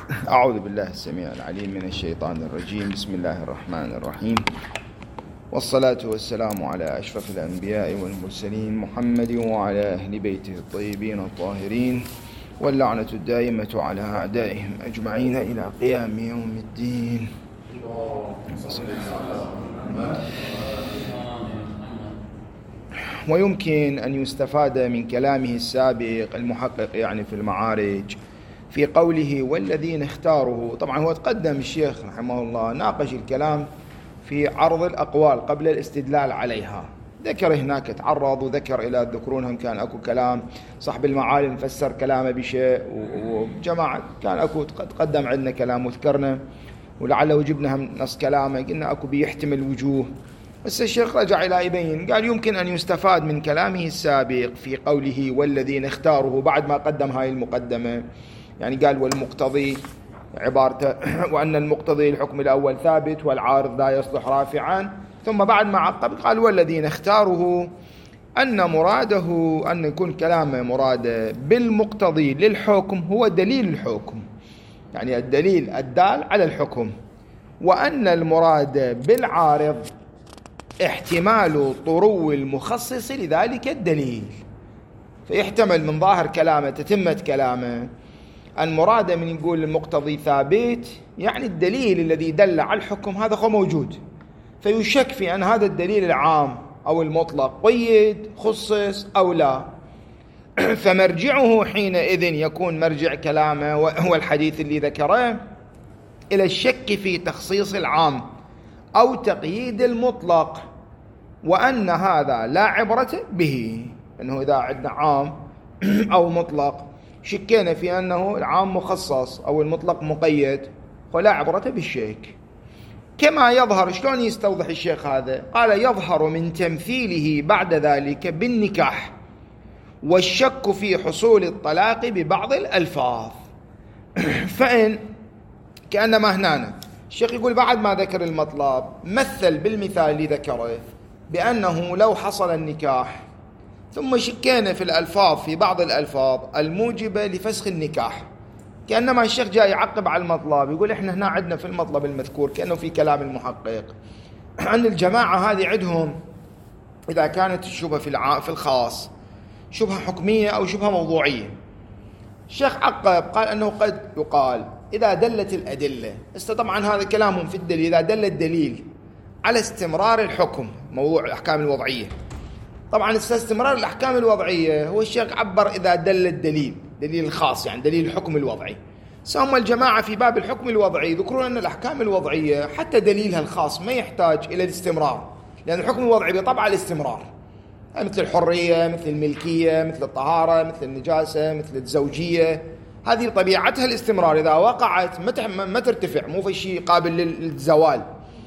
أعوذ بالله السميع العليم من الشيطان الرجيم. بسم الله الرحمن الرحيم، والصلاة والسلام على أشرف الأنبياء والمرسلين محمد وعلى أهل بيته الطيبين الطاهرين، واللعنة الدائمة على أعدائهم أجمعين إلى قيام يوم الدين. ويمكن أن يستفاد من كلامه السابق المحقق يعني في المعارج في قوله والذين اختاروا. طبعا هو تقدم الشيخ رحمه الله ناقش الكلام في عرض الأقوال قبل الاستدلال عليها، ذكر هناك تعرض وذكر إلى الذكرونهم كان أكو كلام صاحب المعالم فسر كلامه بشيء، وجماعة كان أكو تقدم عندنا كلام وذكرنا ولعله جبنا هم نص كلامه قلنا أكو بيحتمل وجوه. بس الشيخ رجع إلى يبين قال يمكن أن يستفاد من كلامه السابق في قوله والذين اختاروا بعد ما قدم هاي المقدمة، يعني قال والمقتضي عبارته وأن المقتضي الحكم الأول ثابت والعارض لا يصلح رافعا، ثم بعد ما عقب قال والذين اختاره أن مراده أن يكون كلامه مراده بالمقتضي للحكم هو دليل الحكم، يعني الدليل الدال على الحكم، وأن المراد بالعارض احتمال طرو المخصص لذلك الدليل. فيحتمل من ظاهر كلامه تتمة كلامه المراد من يقول المقتضي ثابت يعني الدليل الذي دل على الحكم هذا هو موجود، فيشك في أن هذا الدليل العام أو المطلق قيد خصص أو لا، فمرجعه حينئذ يكون مرجع كلامه وهو الحديث اللي ذكره إلى الشك في تخصيص العام أو تقييد المطلق، وأن هذا لا عبرة به، أنه إذا عندنا عام أو مطلق شكينا في أنه العام مخصص أو المطلق مقيد ولا عبرة بالشك. كما يظهر، شلون يستوضح الشيخ هذا؟ قال يظهر من تمثيله بعد ذلك بالنكاح والشك في حصول الطلاق ببعض الألفاظ. فإن كأنما هنا الشيخ يقول بعد ما ذكر المطلب مثل بالمثال اللي ذكره بأنه لو حصل النكاح ثم شكينا في الألفاظ في بعض الألفاظ الموجبة لفسخ النكاح، كأنما الشيخ جاي يعقب على المطلب يقول إحنا هنا عندنا في المطلب المذكور كأنه في كلام المحقق عن الجماعة هذه عندهم إذا كانت الشبهة في الخاص شبهة حكمية أو شبهة موضوعية. الشيخ عقب قال أنه قد يقال إذا دلت الأدلة، طبعا هذا كلامهم في الدليل، إذا دل الدليل على استمرار الحكم موضوع الأحكام الوضعية. طبعا استمرار الأحكام الوضعية هو الشيخ عبر إذا دل الدليل دليل الخاص يعني دليل الحكم الوضعي. سأما الجماعة في باب الحكم الوضعي يذكرون أن الأحكام الوضعية حتى دليلها الخاص ما يحتاج إلى الاستمرار، لأن الحكم الوضعي بطبع الاستمرار، مثل الحرية مثل الملكية مثل الطهارة مثل النجاسة مثل الزوجية، هذه طبيعتها الاستمرار، إذا وقعت ما ترتفع، مو في شيء قابل للزوال.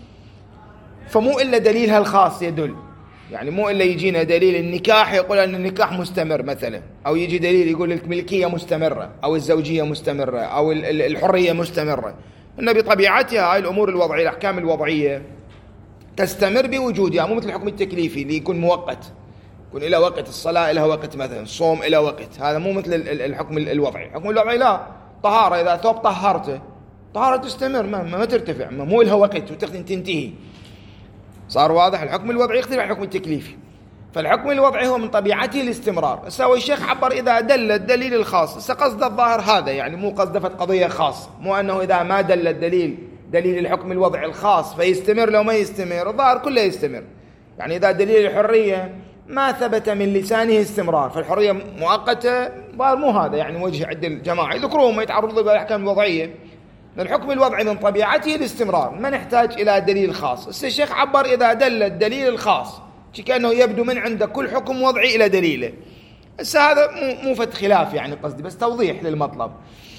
فمو إلا دليلها الخاص يدل، يعني مو إلا يجينا دليل النكاح يقول أن النكاح مستمر مثلا، أو يجي دليل يقول الملكية مستمرة أو الزوجية مستمرة أو الحرية مستمرة، إن بطبيعتها هاي الأمور الوضعية الأحكام الوضعية تستمر بوجودها، مو مثل الحكم التكليفي اللي يكون مؤقت، يكون إلى وقت، الصلاة إلى وقت مثلا، الصوم إلى وقت، هذا مو مثل الحكم الوضعي. الحكم الوضعي لا، طهارة إذا ثوب طهرته طهارة تستمر ما ترتفع، مو لها وقت وتنتهي. صار واضح؟ الحكم الوضعي يختلف عن الحكم التكليفي، فالحكم الوضعي هو من طبيعته الاستمرار. سوى الشيخ عبر إذا دل الدليل الخاص، قصد الظاهر هذا، يعني مو قصد قضية خاصة، مو أنه إذا ما دل الدليل دليل الحكم الوضعي الخاص فيستمر، لو ما يستمر الظاهر كله يستمر. يعني إذا دليل الحرية ما ثبت من لسانه استمرار، فالحرية مؤقتة، مو هذا يعني وجه عند الجماعة يذكرون ما يتعرضوا بالأحكام الوضعية. الحكم الوضعي من طبيعته الاستمرار، ما نحتاج إلى دليل خاص. الشيخ عبر إذا دل الدليل الخاص، كأنه يبدو من عند كل حكم وضعي إلى دليله. هذا مو فت خلاف يعني قصدي، بس توضيح للمطلب.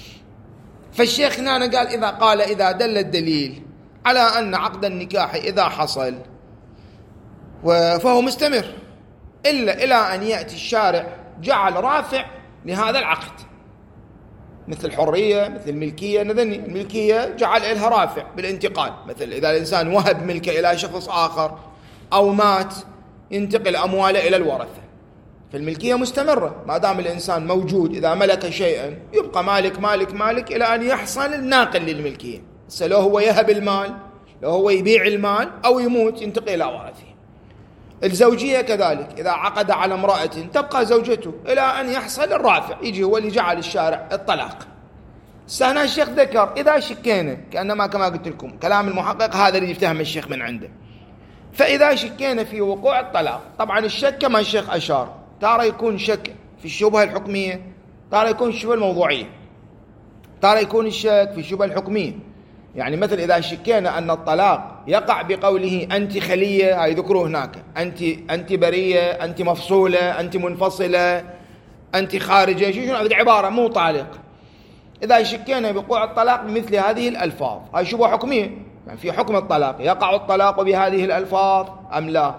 فالشيخ هنا قال إذا دل الدليل على أن عقد النكاح إذا حصل فهو مستمر إلى أن يأتي الشارع جعل رافع لهذا العقد، مثل الحرية مثل الملكية. نذني الملكية جعل لها رافع بالانتقال، مثل إذا الإنسان وهب ملكه إلى شخص آخر أو مات ينتقل أمواله إلى الورثة، في الملكية مستمرة ما دام الإنسان موجود. إذا ملك شيئا يبقى مالك مالك مالك إلى أن يحصل الناقل للملكية. لو هو يهب المال، لو هو يبيع المال أو يموت ينتقل إلى ورثه. الزوجية كذلك، إذا عقد على امرأة تبقى زوجته إلى أن يحصل الرافع، يجي هو اللي جعل الشارع الطلاق. هنا الشيخ ذكر إذا شكينا، كأنما كما قلت لكم كلام المحقق هذا اللي يفتهم الشيخ من عنده. فإذا شكينا في وقوع الطلاق، طبعا الشك كما الشيخ أشار ترى يكون شك في الشبهة الحكمية، ترى يكون الشبهة الموضوعية، ترى يكون الشك في الشبهة الحكمية. يعني مثل إذا شكينا أن الطلاق يقع بقوله أنت خلية، هاي ذكروه هناك، أنت برية، أنت مفصولة، أنت منفصلة، أنت خارجة، شنو هذه عبارة مو طالق. إذا شكينا بوقوع الطلاق بمثل هذه الألفاظ، هاي شبهة حكمية، يعني في حكم الطلاق يقع الطلاق بهذه الألفاظ أم لا.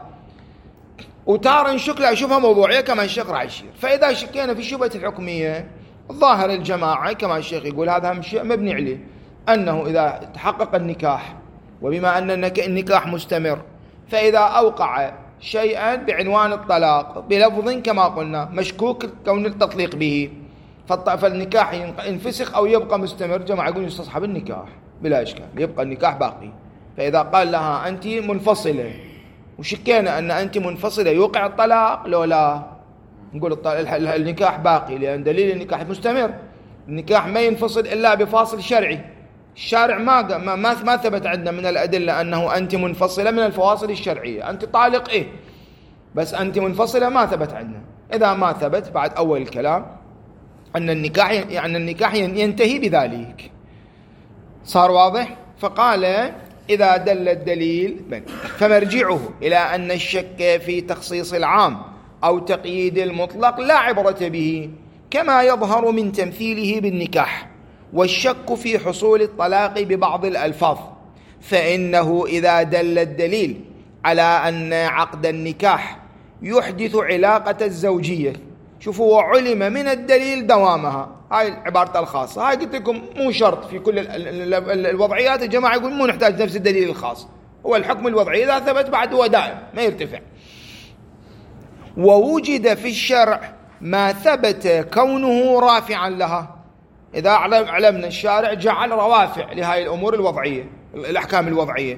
وتارة نشك لا شبهة موضوعية كما الشيخ راح يشير. فإذا شكينا في الشبهة الحكمية، الظاهر الجماعة كما الشيخ يقول هذا شيء مبني عليه، أنه إذا تحقق النكاح، وبما أن النكاح مستمر، فإذا أوقع شيئا بعنوان الطلاق بلفظ كما قلنا مشكوك كون التطليق به، فالنكاح ينفسخ أو يبقى مستمر، جماعة يقولون يستصحب النكاح بلا إشكال، يبقى النكاح باقي. فإذا قال لها أنت منفصلة وشكينا أن أنت منفصلة يوقع الطلاق، لو لا نقول النكاح باقي، لأن دليل النكاح مستمر. النكاح ما ينفصل إلا بفاصل شرعي، الشارع ما ثبت عندنا من الأدلة أنه أنت منفصلة من الفواصل الشرعية. أنت طالق إيه، بس أنت منفصلة ما ثبت عندنا. إذا ما ثبت بعد أول الكلام أن النكاح ينتهي بذلك. صار واضح؟ فقال إذا دل الدليل فمرجعه إلى أن الشك في تخصيص العام أو تقييد المطلق لا عبرة به، كما يظهر من تمثيله بالنكاح، والشك في حصول الطلاق ببعض الألفاظ. فإنه إذا دل الدليل على أن عقد النكاح يحدث علاقة الزوجية، شوفوا وعلم من الدليل دوامها، هاي العبارة الخاصة، هاي قلت لكم مو شرط في كل الوضعيات. الجماعة يقول مو نحتاج نفس الدليل الخاص، هو الحكم الوضعي إذا ثبت بعد هو دائم ما يرتفع. ووجد في الشرع ما ثبت كونه رافعا لها، إذا علمنا الشارع جعل روافع لهذه الأمور الوضعية، الأحكام الوضعية.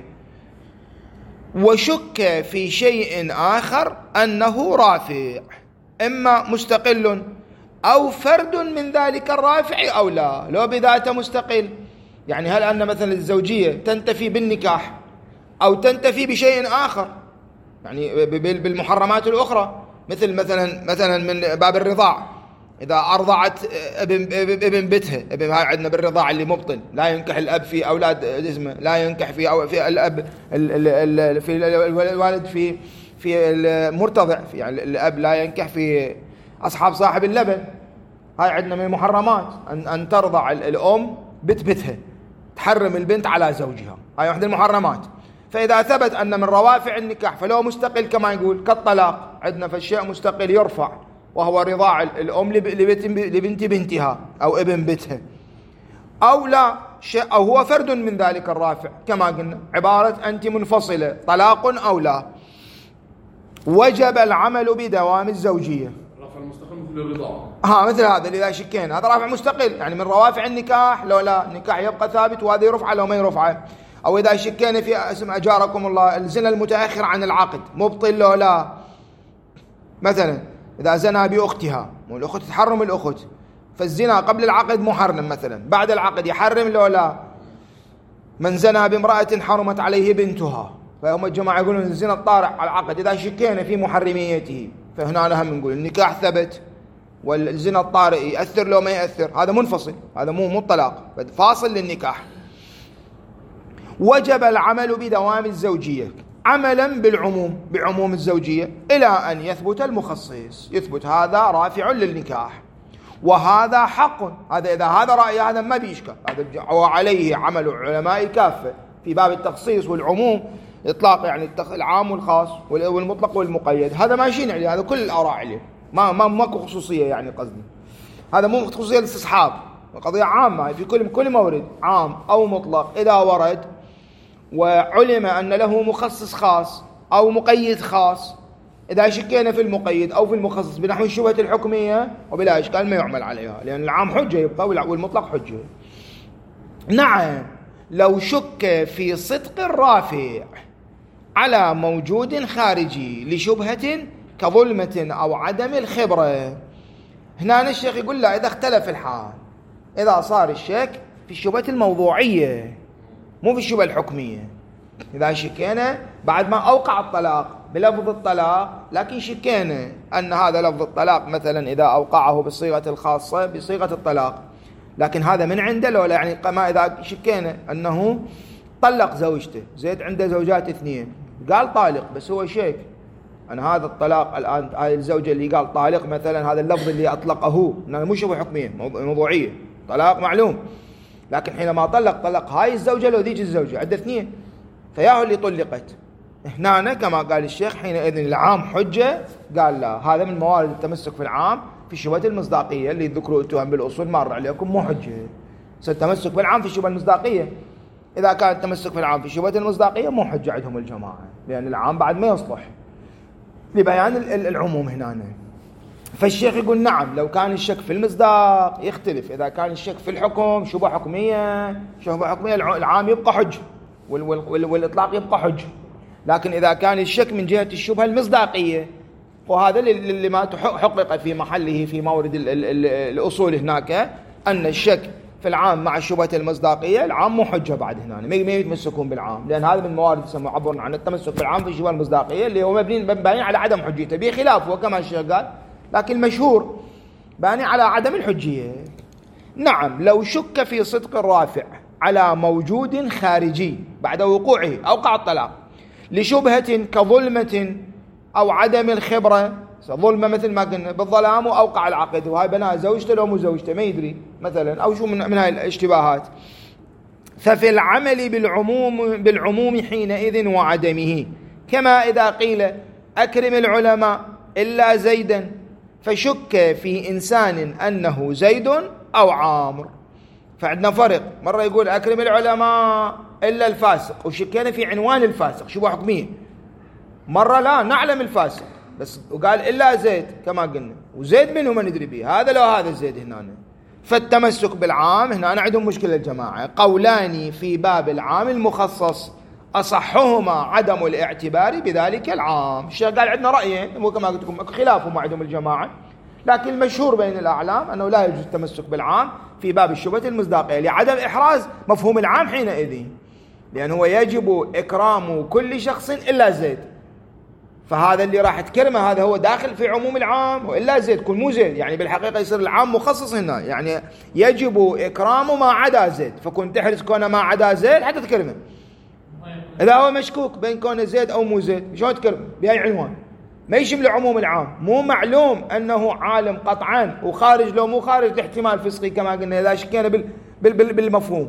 وشك في شيء آخر أنه رافع، إما مستقل أو فرد من ذلك الرافع أو لا، لو بذاته مستقل. يعني هل أن مثلا الزوجية تنتفي بالنكاح أو تنتفي بشيء آخر، يعني بالمحرمات الأخرى، مثلا من باب الرضاع، إذا أرضعت ابن بتها، هاي عندنا بالرضاع اللي مبطل، لا ينكح الأب في أولاد اسمه، لا ينكح في الأب في الوالد في المرتضع، يعني الأب لا ينكح في أصحاب صاحب اللبن. هاي عندنا من المحرمات أن ترضع الأم بتها، تحرم البنت على زوجها، هاي واحدة المحرمات. فإذا ثبت أن من روافع النكاح فلو مستقل كما يقول كالطلاق، عندنا فالشيء مستقل يرفع، وهو رضاع الأم لبنت بنتها أو ابن بنتها، أو لا شيء، أو هو فرد من ذلك الرافع كما قلنا، عبارة أنت منفصلة طلاق أو لا. وجب العمل بدوام الزوجية. رافع المستقل مثل الرضاعة، مثل هذا اللي إذا شكينا هذا رافع مستقل، يعني من روافع النكاح، لو لا النكاح يبقى ثابت وهذا يرفع لو ما يرفع. أو إذا شكينا في اسم أجاركم الله الزنا المتأخر عن العقد مبطل لو لا، مثلا إذا زنى بأختها والأخت تحرم الأخت، فالزنا قبل العقد محرم، مثلا بعد العقد يحرم لو لا. من زنى بامرأة حرمت عليه بنتها، فهم الجماعة يقولون الزنا الطارئ على العقد إذا شكينا في محرميته، فهنا نهم نقول النكاح ثبت والزنا الطارئ يأثر لو ما يأثر، هذا منفصل، هذا مو طلاق، فاصل للنكاح. وجب العمل بدوام الزوجية عملا بعموم الزوجية إلى أن يثبت المخصص، يثبت هذا رافع للنكاح، وهذا حق. إذا هذا رأي هذا ما بيشكل، هذا وعليه عمل العلماء كافة في باب التخصيص والعموم، إطلاق يعني العام والخاص والمطلق والمقيد، هذا ماشيين عليه، هذا كل الآراء عليه، ماكو خصوصية، يعني قصدي هذا مو خصوصية الاستصحاب، قضية عامة في كل مورد عام أو مطلق. إذا ورد وعلم أن له مخصص خاص أو مقيد خاص إذا شكينا في المقيد أو في المخصص بنحو الشبهة الحكمية وبلا إشكال ما يعمل عليها، لأن العام حجة يبقى والمطلق حجة. نعم، لو شك في صدق الرافع على موجود خارجي لشبهة كظلمة أو عدم الخبرة، هنا الشيخ يقول لا، إذا اختلف الحال، إذا صار الشك في الشبهة الموضوعية مو في الشبهة الحكمية، إذا شكينا بعد ما أوقع الطلاق بلفظ الطلاق، لكن شكينا أن هذا لفظ الطلاق مثلا إذا أوقعه بالصيغة الخاصة بصيغة الطلاق، لكن هذا من عنده لو لا، يعني ما إذا شكينا أنه طلق زوجته، زيد عنده زوجات 2، قال طالق بس هو شيك أن هذا الطلاق الآن هذه الزوجة اللي قال طالق مثلا، هذا اللفظ اللي أطلقه مو شبهة حكمية موضوعية، طلاق معلوم، لكن حينما طلق هاي الزوجة لو ذيك الزوجة عنده 2 فياهو اللي طلقت، هنا كما قال الشيخ حينئذ العام حجة. قال لا، هذا من موارد التمسك في العام في الشبهة المصداقية اللي ذكروا التهم بالأصول مر عليكم، مو حجة. التمسك بالعام في الشبهة المصداقية، إذا كان التمسك في العام في الشبهة المصداقية مو حجة عندهم الجماعة، لأن العام بعد ما يصلح لبيان العموم هنا. فالشيخ يقول نعم، لو كان الشك في المصداق يختلف، إذا كان الشك في الحكم شبهة حكمية العام يبقى حجة والإطلاق يبقى حجة، لكن إذا كان الشك من جهة الشبهة المصداقية، وهذا اللي ما حقق في محله في مورد الأصول هناك، أن الشك في العام مع الشبهة المصداقية العام مو حجة بعد هنا، ما يتمسكون بالعام، لأن هذا من موارد يسمى عبر عن التمسك بالعام في الشبهة المصداقية اللي هو مبني على عدم حجيته، بخلافه كما الشيخ قال، لكن المشهور باني على عدم الحجية. نعم، لو شك في صدق الرافع على موجود خارجي بعد وقوعه أوقع الطلاق لشبهة كظلمة أو عدم الخبرة، ظلمة مثل ما قلنا بالظلام وأوقع العقد، وهاي بناء زوجته لو مو زوجته ما يدري مثلا، أو شو من هاي الاشتباهات، ففي العمل بالعموم حينئذ وعدمه، كما إذا قيل أكرم العلماء إلا زيدا، فشك في إنسان أنه زيد أو عامر. فعندنا فرق، مرة يقول أكرم العلماء إلا الفاسق وشكينا في عنوان الفاسق شبهة حكمية، مرة لا نعلم الفاسق بس وقال إلا زيد كما قلنا، وزيد منه ما ندري به، هذا لو هذا زيد هنا. فالتمسك بالعام هنا عندهم مشكلة الجماعة، قولان في باب العام المخصص أصحهما عدم الاعتبار بذلك العام. الشيخ قال عندنا رأيين وكما قلت لكم خلافهم عندهم الجماعة، لكن المشهور بين الأعلام أنه لا يجوز التمسك بالعام في باب الشبهة المصداقية لعدم إحراز مفهوم العام حينئذ، لأنه يجب إكرام كل شخص إلا زيد، فهذا اللي راح تكرمه هذا هو داخل في عموم العام، وإلا زيد كل مو زيد، يعني بالحقيقة يصير العام مخصص هنا، يعني يجب إكرام ما عدا زيد، فكنت تحرز كونه ما عدا زيد حتى تكرمه. إذا هو مشكوك بين كونه زيد أو مو زيد شلون تكرمه بهاي عنوان؟ ما يشمل عموم العام، مو معلوم أنه عالم قطعا، وخارج لو مو خارج الاحتمال فسقي كما قلنا إذا شكينا بالمفهوم.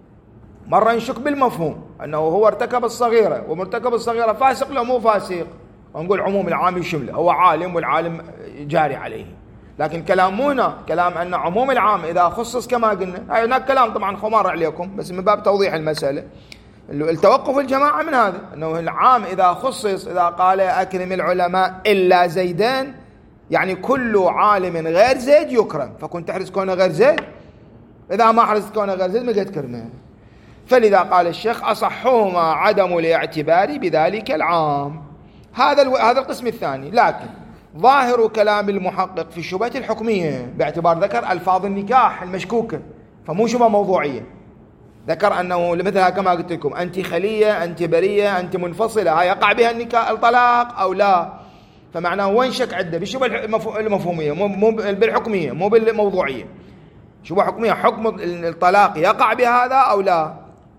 مرة نشك بالمفهوم أنه هو ارتكب الصغيرة، ومرتكب الصغيرة فاسق لو مو فاسق، ونقول عموم العام يشمله، هو عالم والعالم جاري عليه. لكن كلام هنا كلام أن عموم العام إذا خصص كما قلنا، هناك كلام طبعا خمار عليكم بس من باب توضيح المسألة. التوقف الجماعة من هذا أنه العام إذا خصص، إذا قال أكرم العلماء إلا زيدان، يعني كل عالم غير زيد يكرم، فكنت تحرز كونه غير زيد، إذا ما حرزت كونه غير زيد ما قد كرمه. فلذا قال الشيخ أصحهما عدم الاعتبار بذلك العام. هذا القسم الثاني. لكن ظاهر كلام المحقق في الشبهة الحكمية باعتبار ذكر ألفاظ النكاح المشكوكة، فمو شبهة موضوعية، ذكر أنه مثلها كما قلت لكم أنت خلية، أنت برية، أنت منفصلة، هاي يقع بها النكاح الطلاق أو لا، فمعناه وين شك عنده بالشبهة المفهومية مو بالحكمية مو بالموضوعية. شبهة حكمية حكم الطلاق يقع بهذا أو لا.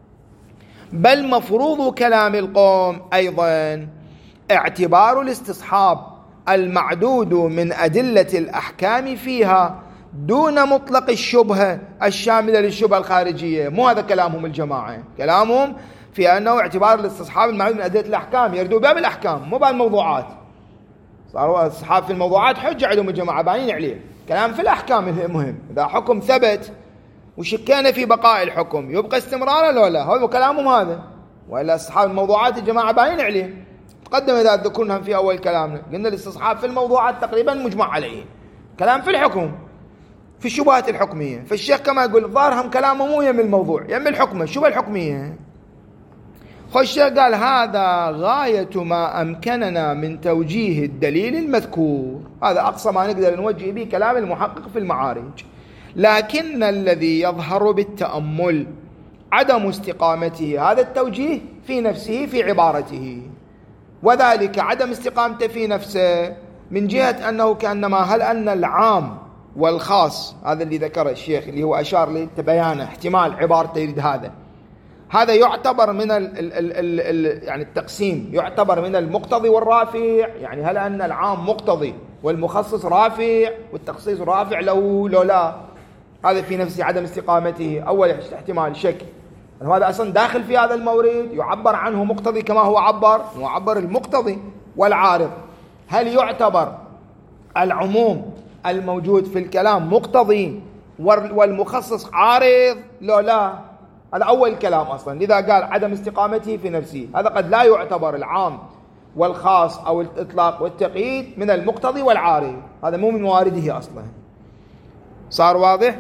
بل مفروض كلام القوم أيضا اعتبار الاستصحاب المعدود من أدلة الأحكام فيها دون مطلق الشبهة الشاملة للشبهة الخارجية. مو هذا كلامهم الجماعة، كلامهم في أنه اعتبار الاستصحاب المعدود من أدلة الأحكام، يردوا باب الأحكام مو باب الموضوعات. صاروا استصحاب في الموضوعات حجة عندهم الجماعة باين عليه، كلام في الأحكام مهم. إذا حكم ثبت وشكينا في بقاء الحكم يبقى استمرارا ولا لا، هو كلامهم هذا. وإلا استصحاب الموضوعات الجماعة باين عليه، وتقدم إذا ذكرنا في أول كلامنا، قلنا الاستصحاب في الموضوعات تقريبا مجمع عليه، كلام في الحكم في الشبهات الحكمية. فالشيخ كما يقول ظاهرهم كلامه مو يم الموضوع، يم الحكمة الشبهة الحكمية. الشيخ قال هذا غاية ما أمكننا من توجيه الدليل المذكور، هذا أقصى ما نقدر نوجه به كلام المحقق في المعارج، لكن الذي يظهر بالتأمل عدم استقامته هذا التوجيه في نفسه في عبارته، وذلك عدم استقامته في نفسه من جهة أنه كأنما هل أن العام والخاص، هذا اللي ذكره الشيخ اللي هو أشار لتبيانه احتمال عبارته يريد هذا يعتبر من يعني التقسيم يعتبر من المقتضي والرافع، يعني هل أن العام مقتضي والمخصص رافع والتخصيص رافع لو لا، هذا في نفسه عدم استقامته أول احتمال شك، هذا أصلا داخل في هذا المورد يعبر عنه مقتضي كما هو عبر المقتضي والعارض. هل يعتبر العموم الموجود في الكلام مقتضي والمخصص عارض لو لا؟ هذا أول كلام أصلا، لذا قال عدم استقامته في نفسه، هذا قد لا يعتبر العام والخاص أو الإطلاق والتقييد من المقتضي والعارض، هذا مو من موارده أصلا. صار واضح؟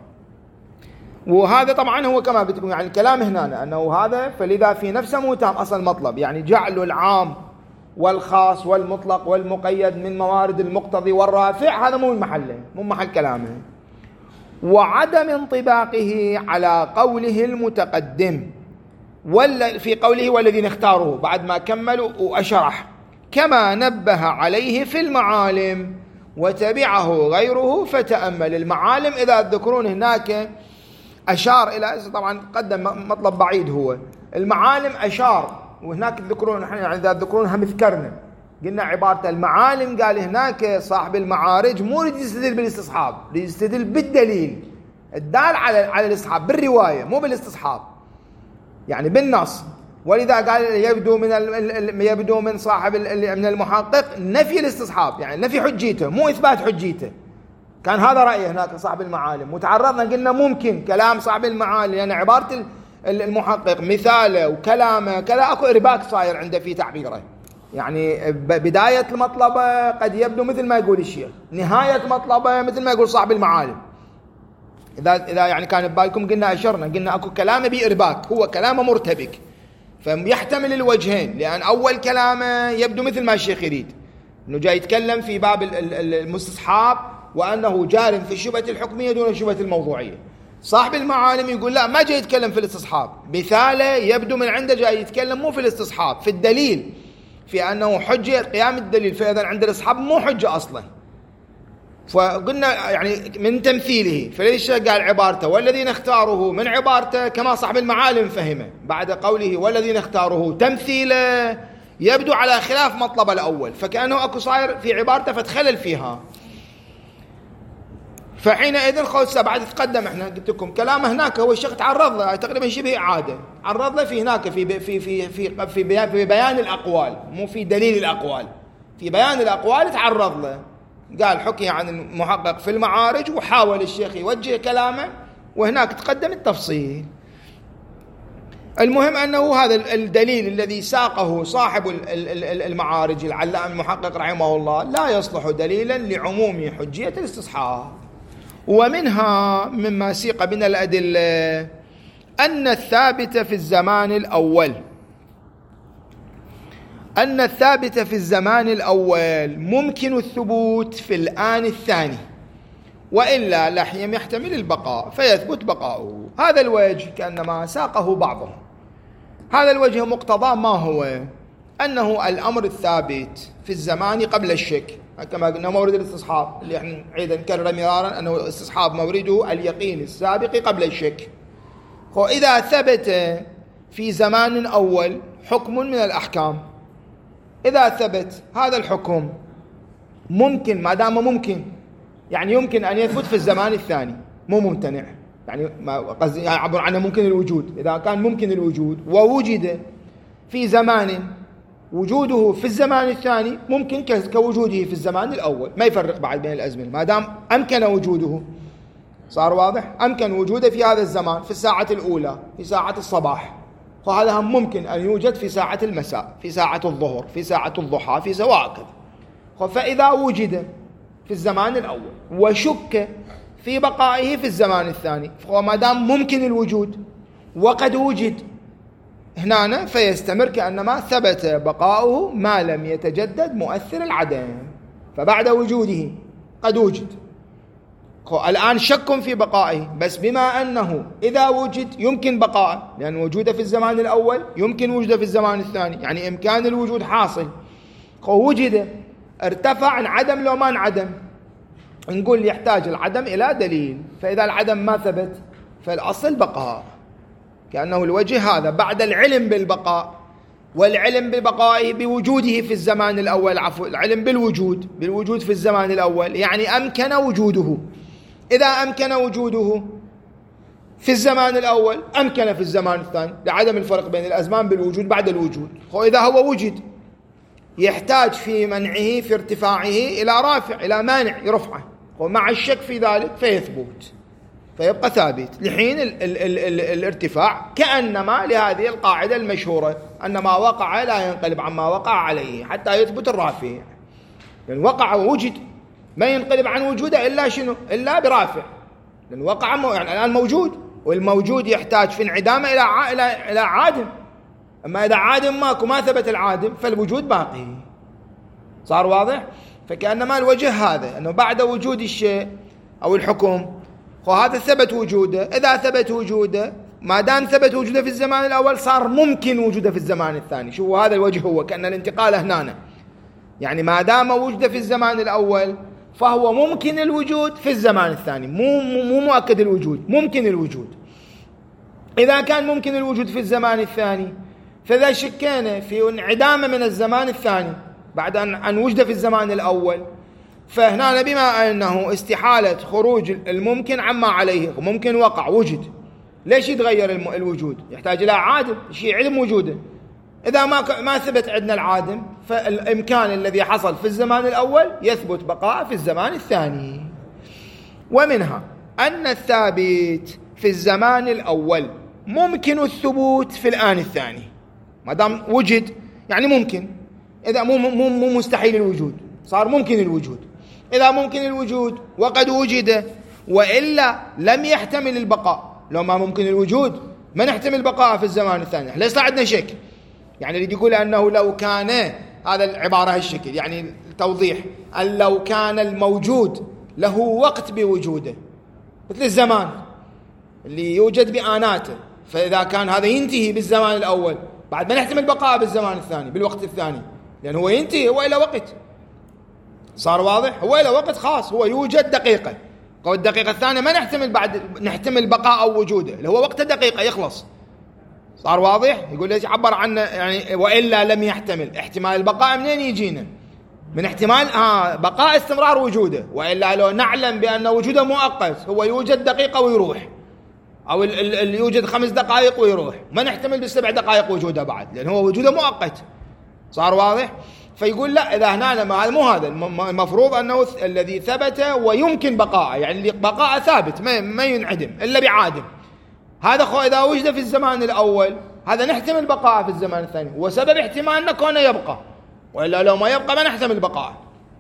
وهذا طبعا هو كما بتكون يعني الكلام هنا أنه هذا، فلذا في نفسه مو تام أصل المطلب، يعني جعل العام والخاص والمطلق والمقيد من موارد المقتضي والرافع، هذا مو من محله، مو محل كلامه. وعدم انطباقه على قوله المتقدم في قوله والذين اختاروا بعد ما كملوا وأشرح، كما نبه عليه في المعالم وتبعه غيره فتأمل. المعالم إذا تذكرون هناك أشار إلى، طبعا قدم مطلب بعيد هو المعالم أشار، وهناك تذكرون يعني إذا تذكرون هم ذكرنا قلنا عبارة المعالم، قال هناك صاحب المعارج مو يستدل بالاستصحاب، يستدل بالدليل الدال على الاستصحاب بالرواية مو بالاستصحاب، يعني بالنص. ولذا قال يبدو من صاحب من المحقق نفي الاستصحاب، يعني نفي حجيته مو إثبات حجيته. كان هذا رأيه هناك صاحب المعالم، وتعرضنا قلنا ممكن كلام صاحب المعالم يعني عبارة المحقق مثاله وكلامه كذا اكو إرباك صاير عنده في تعبيره، يعني بداية المطلبة قد يبدو مثل ما يقول الشيخ، نهاية مطلبة مثل ما يقول صاحب المعالم. إذا يعني كان ببالكم قلنا قلنا أكو كلامه بإرباك، هو كلامه مرتبك فيحتمل الوجهين، لأن أول كلامه يبدو مثل ما الشيخ يريد أنه جاي يتكلم في باب المستصحاب وأنه جار في الشبهة الحكمية دون الشبهة الموضوعية. صاحب المعالم يقول لا، ما جاي يتكلم في الاستصحاب، مثاله يبدو من عنده جاي يتكلم مو في الاستصحاب، في الدليل، في أنه حجة قيام الدليل، فإذا عند الأصحاب مو حجة أصلا. فقلنا يعني من تمثيله، فليش قال عبارته والذين اختاروه من عبارته كما صاحب المعالم فهمه بعد قوله والذين اختاروه تمثيله يبدو على خلاف مطلب الأول، فكأنه أكو صاير في عبارته فتخلل فيها. فحينئذ خلص بعد تقدم احنا قلت لكم كلامه هناك هو الشيخ تعرض له تقريبا شبه إعادة، تعرض له في هناك في بيان الأقوال، مو في دليل الأقوال، في بيان الأقوال تعرض له، قال حكي عن المحقق في المعارج وحاول الشيخ يوجه كلامه، وهناك تقدم التفصيل. المهم أنه هذا الدليل الذي ساقه صاحب المعارج العلامة المحقق رحمه الله لا يصلح دليلا لعموم حجية الاستصحاب. ومنها مما سيق من الأدلة أن الثابت في الزمان الأول ممكن الثبوت في الآن الثاني، وإلا لم يحتمل البقاء فيثبت بقاؤه. هذا الوجه كأنما ساقه بعضهم. هذا الوجه مقتضى ما هو؟ أنه الأمر الثابت في الزمان قبل الشك، كما قلنا مورد الاستصحاب اللي احنا نعيد نكرر مرارا أنه الاستصحاب مورده اليقين السابق قبل الشك. وإذا ثبت في زمان أول حكم من الأحكام، إذا ثبت هذا الحكم ممكن، ما دام ممكن يعني يمكن أن يثبت في الزمان الثاني، مو ممتنع، يعني ما قصدي عبر عنه ممكن الوجود. إذا كان ممكن الوجود ووجد في زمان وجوده في الزمان الثاني ممكن كوجوده في الزمان الأول، ما يفرق بعد بين الأزمنة ما دام أمكن وجوده. صار واضح؟ أمكن وجوده في هذا الزمان في الساعة الأولى في ساعة الصباح، وهذا هم ممكن أن يوجد في ساعة المساء، في ساعة الظهر، في ساعة الضحى، في سواء كذا. فإذا وجد في الزمان الأول وشك في بقائه في الزمان الثاني، فما دام ممكن الوجود وقد وجد هنا، فيستمر كأنما ثبت بقاؤه ما لم يتجدد مؤثر العدم. فبعد وجوده قد وجد، الآن شك في بقائه، بس بما أنه إذا وجد يمكن بقائه، لأن وجوده في الزمان الأول يمكن وجوده في الزمان الثاني، يعني إمكان الوجود حاصل. وجد ارتفع عن عدم لو ما انعدم، نقول يحتاج العدم إلى دليل. فإذا العدم ما ثبت فالأصل بقاء، كأنه الوجه هذا بعد العلم بالبقاء والعلم ببقائه بوجوده في الزمان الأول، العلم بالوجود في الزمان الأول، يعني أمكن وجوده. إذا أمكن وجوده في الزمان الأول أمكن في الزمان الثاني، لعدم الفرق بين الأزمان بالوجود بعد الوجود. وإذا هو وجد يحتاج في منعه في ارتفاعه إلى رافع، إلى مانع يرفعه، ومع الشك في ذلك فيثبت، فيبقى ثابت لحين الارتفاع. كأنما لهذه القاعدة المشهورة أن ما وقع لا ينقلب عما وقع عليه حتى يثبت الرافع. لأن وقع ووجد ما ينقلب عن وجوده إلا شنو؟ إلا برافع. لأن وقع يعني الآن موجود، والموجود يحتاج في انعدامه إلى عادم. أما إذا عادم ماكو ما ثبت العادم فالوجود باقي. صار واضح؟ فكأنما الوجه هذا أنه بعد وجود الشيء أو الحكم، وهذا ثبت وجوده. إذا ثبت وجوده، ما دام ثبت وجوده في الزمان الأول صار ممكن وجوده في الزمان الثاني. شو هذا الوجه؟ هو كأن الانتقال هنا، يعني ما دام وجوده في الزمان الأول فهو ممكن الوجود في الزمان الثاني، مو مؤكد الوجود، ممكن الوجود. إذا كان ممكن الوجود في الزمان الثاني، فإذا شكينا في انعدامه من الزمان الثاني بعد أن وجد في الزمان الأول، فهنا بما أنه استحالة خروج الممكن عما عليه، ممكن وقع وجد، ليش يتغير الوجود؟ يحتاج إلى عادم، شيء علم وجوده. إذا ما ثبت عندنا العادم، فالإمكان الذي حصل في الزمان الأول يثبت بقاء في الزمان الثاني. ومنها أن الثابت في الزمان الأول ممكن الثبوت في الآن الثاني. ما دام وجد يعني ممكن، إذا مو مستحيل الوجود، صار ممكن الوجود. إذا ممكن الوجود وقد وجد وإلا لم يحتمل البقاء. لو ما ممكن الوجود ما نحتمل البقاء في الزمان الثاني، ليس عندنا شك. يعني اللي يقول أنه لو كان، هذا العبارة هالشكل، يعني توضيح أن لو كان الموجود له وقت بوجوده، مثل الزمان اللي يوجد بآناته، فإذا كان هذا ينتهي بالزمان الأول بعد ما نحتمل البقاء بالزمان الثاني بالوقت الثاني، لأن هو ينتهي، هو إلى وقت. صار واضح؟ هو إلى وقت خاص، هو يوجد دقيقة، والدقيقة الثانية ما نحتمل بعد نحتمل بقاء أو وجوده، اللي هو وقت دقيقة يخلص. صار واضح؟ يقول ليش عبر عنه يعني وإلا لم يحتمل. احتمال البقاء منين يجينا؟ من احتمال بقاء استمرار وجوده، وإلا لو نعلم بأن وجوده مؤقت، هو يوجد دقيقة ويروح، أو اللي يوجد 5 دقائق ويروح، ما نحتمل ب7 دقائق وجوده بعد، لأن هو وجوده مؤقت. صار واضح؟ فيقول لا، إذا هنا مو هذا المفروض أنه الذي ثبت ويمكن بقاءه، يعني اللي بقاءه ثابت ما ينعدم إلا بعادم. هذا إذا وجد في الزمان الأول هذا نحتمل بقاءه في الزمان الثاني، وسبب احتمالنا كونه يبقى، وإلا لو ما يبقى ما نحتمل بقاءه.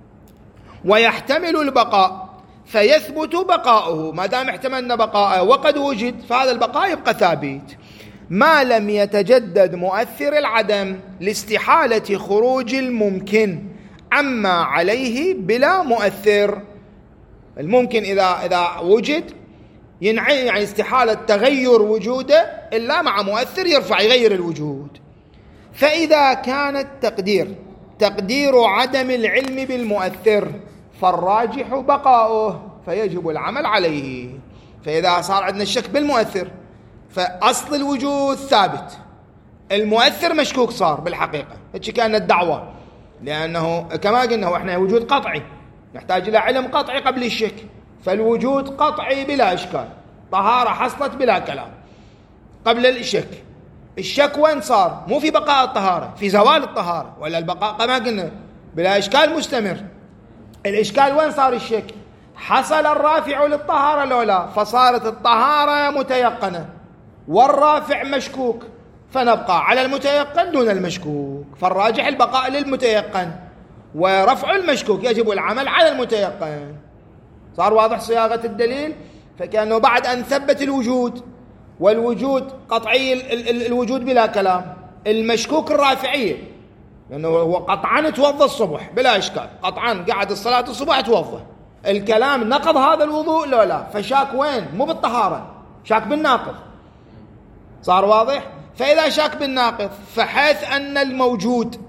ويحتمل البقاء فيثبت بقاؤه، ما دام احتملنا بقاءه وقد وجد فهذا البقاء يبقى ثابت ما لم يتجدد مؤثر العدم لاستحالة خروج الممكن عما عليه بلا مؤثر. الممكن إذا وجد يعني استحالة تغير وجوده إلا مع مؤثر يرفع يغير الوجود. فإذا كان التقدير تقدير عدم العلم بالمؤثر فالراجح بقاؤه فيجب العمل عليه. فإذا صار عندنا الشك بالمؤثر فأصل الوجود ثابت، المؤثر مشكوك صار بالحقيقة، هيك كان الدعوة، لأنه كما قلنا إحنا وجود قطعي نحتاج إلى علم قطعي قبل الشك، فالوجود قطعي بلا إشكال، طهارة حصلت بلا كلام قبل الشك. الشك وين صار؟ مو في بقاء الطهارة، في زوال الطهارة، ولا البقاء كما قلنا بلا إشكال مستمر. الإشكال وين صار الشك؟ حصل الرافع للطهارة لو لا، فصارت الطهارة متيقنة والرافع مشكوك، فنبقى على المتيقن دون المشكوك، فالراجح البقاء للمتيقن، ورفع المشكوك يجب العمل على المتيقن. صار واضح صياغة الدليل؟ فكأنه بعد أن ثبت الوجود، والوجود قطعي الوجود بلا كلام، المشكوك الرافعية، لأنه هو قطعا توضى الصبح بلا إشكال، قطعا قعد الصلاة الصبح توضى، الكلام نقض هذا الوضوء لو لا، فشاك وين؟ مو بالطهارة، شاك بالناقض. صار واضح؟ فإذا شاك بالناقض، فحيث أن الموجود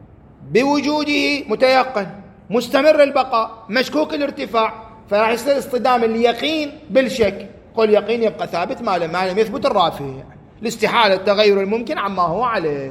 بوجوده متيقن مستمر البقاء مشكوك الارتفاع، فراح يصير اصطدام اليقين بالشك، قل يقين يبقى ثابت ما لم يثبت الرافع، لاستحالة التغير الممكن عما هو عليه.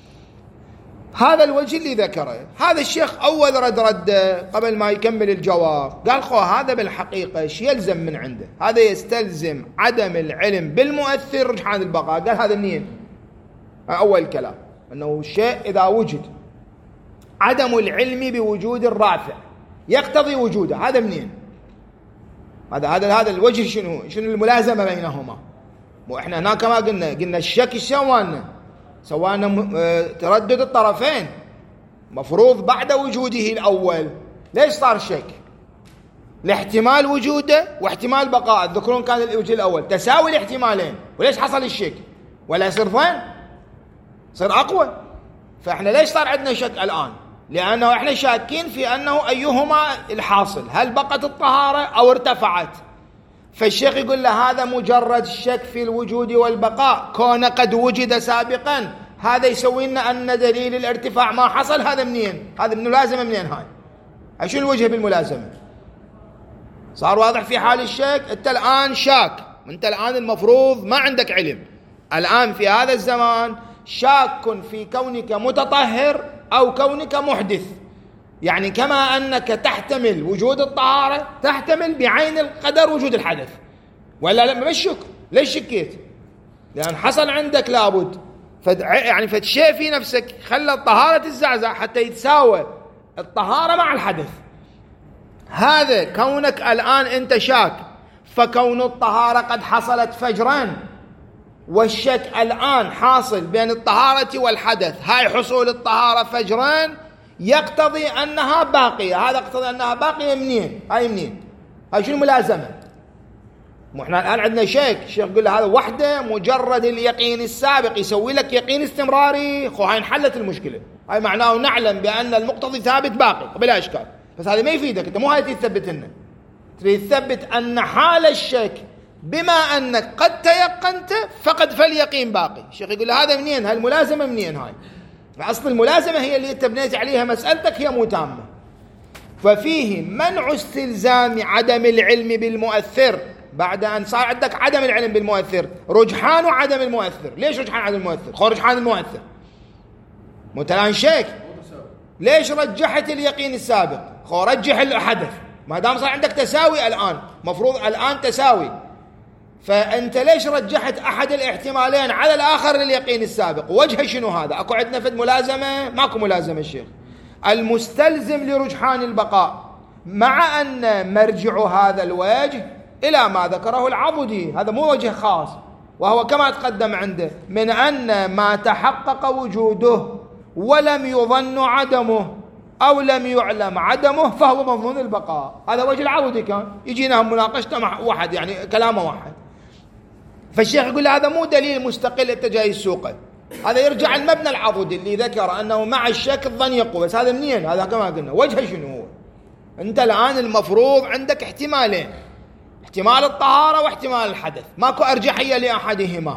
هذا الوجه اللي ذكره. هذا الشيخ أول رد قبل ما يكمل الجواب، قال هذا بالحقيقة ايش يلزم من عنده؟ هذا يستلزم عدم العلم بالمؤثر رجحان البقاء. قال هذا منين؟ أول كلام أنه الشيء إذا وجد عدم العلم بوجود الرافع يقتضي وجوده، هذا منين؟ هذا الوجه شنو الملازمة بينهما؟ وإحنا هناك كما قلنا الشك سوانا تردد الطرفين، مفروض بعد وجوده الأول. ليش صار الشك؟ لاحتمال وجوده واحتمال بقاء. تذكرون كان الوجه الأول تساوي الاحتمالين، وليش حصل الشك؟ ولا يصير ضين؟ صار أقوى. فإحنا ليش صار عندنا شك الآن؟ لأنه إحنا شاكين في أنه أيهما الحاصل، هل بقت الطهارة أو ارتفعت. فالشيخ يقول له هذا مجرد الشك في الوجود والبقاء، كون قد وجد سابقا، هذا يسوي لنا أن دليل الارتفاع ما حصل. هذا منين؟ هذا من الملازمة منين؟ هاي شو الوجه بالملازمة؟ صار واضح في حال الشك. أنت الآن شاك، أنت الآن المفروض ما عندك علم، الآن في هذا الزمان شاك في كونك متطهر أو كونك محدث. يعني كما أنك تحتمل وجود الطهارة تحتمل بعين القدر وجود الحدث، ولا لا؟ مش شك. ليش شكيت؟ لأن حصل عندك لابد يعني فالشيء في نفسك خلى الطهارة تزعزع حتى يتساوى الطهارة مع الحدث. هذا كونك الآن أنت شاك، فكون الطهارة قد حصلت فجرا، والشك الآن حاصل بين الطهارة والحدث، هاي حصول الطهارة فجران يقتضي أنها باقية. هذا يقتضي أنها باقية منين؟ هاي منين؟ هاي شو الملازمة؟ احنا الآن عندنا شك، الشيخ يقول له هذا وحده مجرد اليقين السابق يسوي لك يقين استمراري، هاي انحلت المشكلة. هاي معناه نعلم بأن المقتضي ثابت باقي بلا إشكال، بس هذا ما يفيدك، أنت مو هاي تثبت لنا، تريد تثبت أن حال الشك بما أنك قد تيقنت فقد فاليقين باقي. الشيخ يقول له هذا منين؟ هالملازمة منين؟ هاي أصل الملازمة هي اللي أنت بنيت عليها مسألتك، هي مو تامة. ففيه منع استلزام عدم العلم بالمؤثر بعد أن صار عندك عدم العلم بالمؤثر، رجحان عدم المؤثر. ليش رجحان عدم المؤثر؟ رجحان المؤثر متلان شيك، ليش رجحت اليقين السابق؟ رجح الحدث، ما دام صار عندك تساوي الآن، مفروض الآن تساوي، فأنت ليش رجحت أحد الاحتمالين على الآخر لليقين السابق؟ وجه شنو هذا؟ أكو عندنا فد ملازمة؟ ماكو ملازمة. الشيخ المستلزم لرجحان البقاء، مع أن مرجع هذا الوجه إلى ما ذكره العضدي، هذا مو وجه خاص، وهو كما تقدم عنده من أن ما تحقق وجوده ولم يظن عدمه أو لم يعلم عدمه فهو مظنون البقاء. هذا وجه العضدي، كان يجينا مناقشته مع واحد، يعني كلامه واحد. فالشيخ يقول هذا مو دليل مستقل انت جاي السوق، هذا يرجع المبنى العضدي اللي ذكر أنه مع الشك الظن يقوى. بس هذا منين؟ هذا كما قلنا وجه شنو هو؟ أنت الآن المفروض عندك احتمالين، احتمال الطهارة واحتمال الحدث، ماكو أرجحية لأحدهما.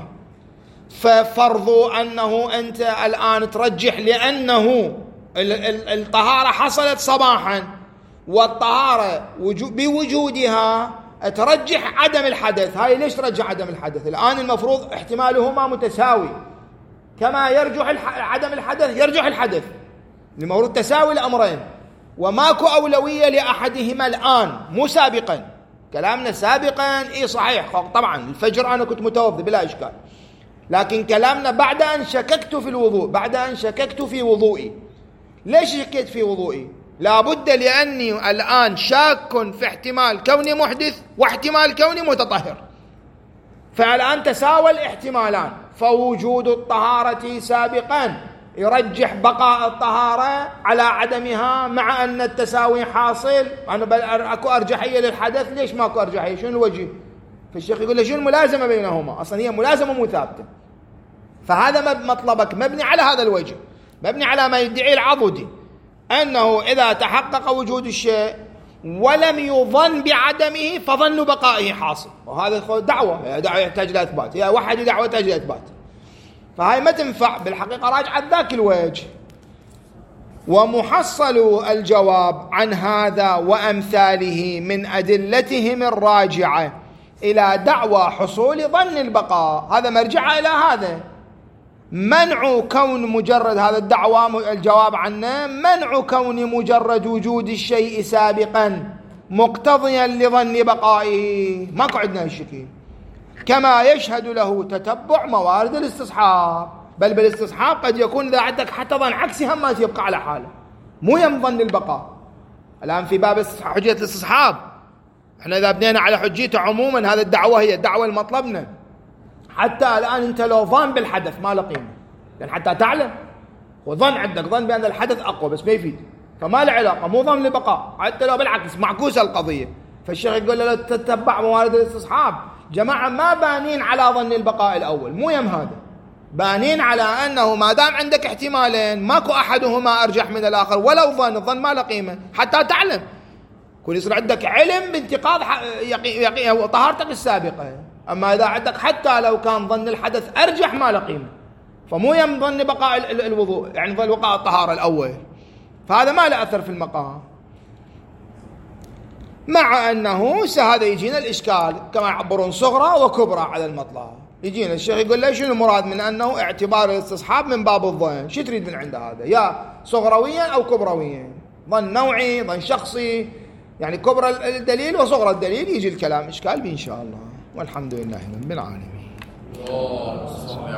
ففرض أنه أنت الآن ترجح لأنه الطهارة حصلت صباحا والطهارة بوجودها ترجح عدم الحدث. هاي ليش ترجح عدم الحدث؟ الآن المفروض احتمالهما متساوي، كما يرجح عدم الحدث يرجح الحدث، المفروض تساوي الأمرين، وماكو أولوية لأحدهما الآن، مو سابقا. كلامنا سابقا إيه صحيح، طبعا الفجر أنا كنت متوضئ بلا إشكال، لكن كلامنا بعد أن شككت في الوضوء، بعد أن شككت في وضوئي. ليش شكيت في وضوئي؟ لابد لأني الآن شاك في احتمال كوني محدث واحتمال كوني متطهر، فالآن تساوى الاحتمالان، فوجود الطهارة سابقا يرجح بقاء الطهارة على عدمها، مع أن التساوي حاصل. أنا بل أكو أرجحية للحدث، ليش ماكو أرجحية؟ شنو الوجه؟ فالشيخ يقول له شنو الملازمة بينهما؟ أصلا هي ملازمة مو ثابتة. فهذا مطلبك مبني على هذا الوجه، مبني على ما يدعي العضدي، أنه إذا تحقق وجود الشيء ولم يظن بعدمه فظن بقائه حاصل. وهذا دعوة يحتاج إلى إثبات، هي واحد دعوة تحتاج إلى إثبات. فهاي ما تنفع بالحقيقة، راجعت ذاك الوجه. ومحصل الجواب عن هذا وأمثاله من أدلتهم الراجعة إلى دعوى حصول ظن البقاء، هذا مرجع إلى هذا. منع كون مجرد هذا الدعوى، الجواب عنه منع كون مجرد وجود الشيء سابقا مقتضيا لظن بقائه، ماكو عندنا الشكل، كما يشهد له تتبع موارد الاستصحاب. بل بالاستصحاب قد يكون إذا عندك حتى ظن عكسي هم ما يبقى على حاله، مو يم ظن البقاء. الآن في باب حجية الاستصحاب، احنا إذا بنينا على حجيته عموما، هذا الدعوة هي الدعوة المطلبنا. حتى الآن أنت لو ظن بالحدث ما له قيمة، لأن حتى تعلم وظن عندك ظن بأن الحدث أقوى بس ما يفيد، فما له علاقة، مو ظن لبقاء. حتى لو بالعكس معكوسة القضية. فالشيخ يقول له تتبع موارد الاستصحاب، جماعة ما بانين على ظن البقاء الأول، مو يم هذا، بانين على أنه ما دام عندك احتمالين ماكو أحدهما أرجح من الآخر، ولو الظن ما له قيمة حتى تعلم. كل يصير عندك علم بانتقاض طهارتك السابقة. أما إذا عندك حتى لو كان ظن الحدث أرجح ما له قيمة، فمو يم ظن بقاء الوضوء، يعني ظن بقاء الطهارة الأول، فهذا ما له أثر في المقام. مع أنه هذا يجينا الإشكال كما يعبرون صغرى وكبرى على المطلب. يجينا الشيخ يقول له شنو المراد من أنه اعتبار الاستصحاب من باب الظن؟ شو تريد من عنده هذا؟ يا صغرويا أو كبرويا، ظن نوعي، ظن شخصي، يعني كبرى الدليل وصغرى الدليل. يجي الكلام إشكال به إن شاء الله، والحمد لله رب العالمين.